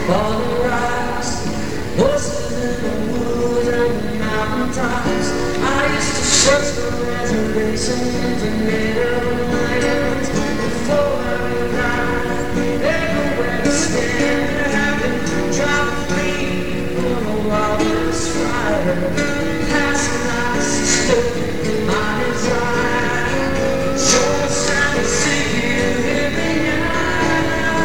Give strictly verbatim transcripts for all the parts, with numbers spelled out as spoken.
on the rise, voices in the woods and the mountain tops. I used to search for reservations and native lands before every night, everywhere to stand. I've been dropped free from a wilderness fire, passing ice stood my desire. So it's time to see you hear me now,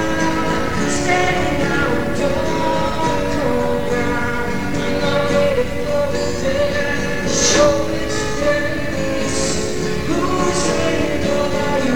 standing out on dark cold ground. I'm not ready for the day to show its face. Who's ready to know you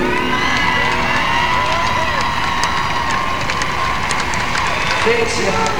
Thanks, y'all.